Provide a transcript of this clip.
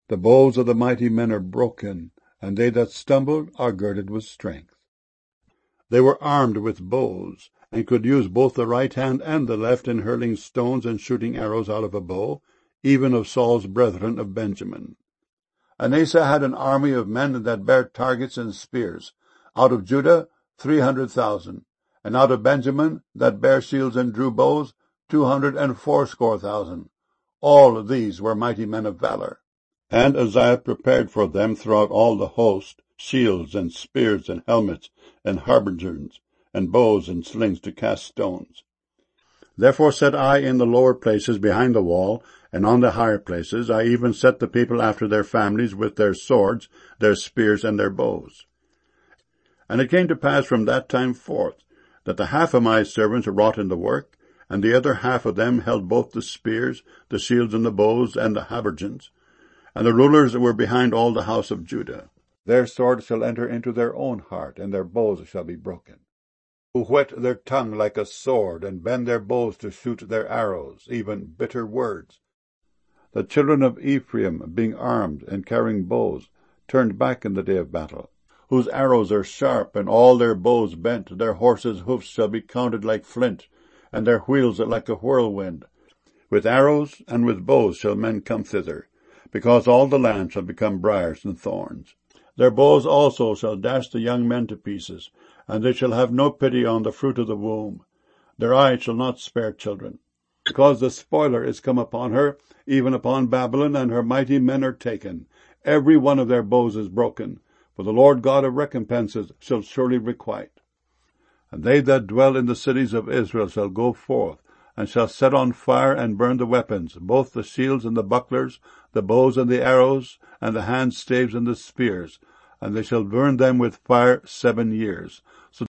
The bows of the mighty men are broken, and they that stumbled are girded with strength. They were armed with bows, and could use both the right hand and the left in hurling stones and shooting arrows out of a bow, even of Saul's brethren of Benjamin. And Asa had an army of men that bare targets and spears, out of Judah 300,000, and out of Benjamin that bare shields and drew bows 280,000. All of these were mighty men of valor. And Uzziah prepared for them throughout all the host shields and spears and helmets and harbingers and bows and slings to cast stones. Therefore set I in the lower places behind the wall, and on the higher places I even set the people after their families with their swords, their spears, and their bows. And it came to pass from that time forth, that the half of my servants wrought in the work, and the other half of them held both the spears, the shields, and the bows, and the habergeons. And the rulers were behind all the house of Judah. Their sword shall enter into their own heart, and their bows shall be broken. Who whet their tongue like a sword, and bend their bows to shoot their arrows, even bitter words. The children of Ephraim, being armed and carrying bows, turned back in the day of battle, whose arrows are sharp, and all their bows bent. Their horses' hoofs shall be counted like flint, and their wheels like a whirlwind. With arrows and with bows shall men come thither, because all the land shall become briars and thorns. Their bows also shall dash the young men to pieces, and they shall have no pity on the fruit of the womb. Their eye shall not spare children. Because the spoiler is come upon her, even upon Babylon, and her mighty men are taken. Every one of their bows is broken, for the Lord God of recompenses shall surely requite. And they that dwell in the cities of Israel shall go forth, and shall set on fire and burn the weapons, both the shields and the bucklers, the bows and the arrows, and the hand staves and the spears, and they shall burn them with fire 7 years.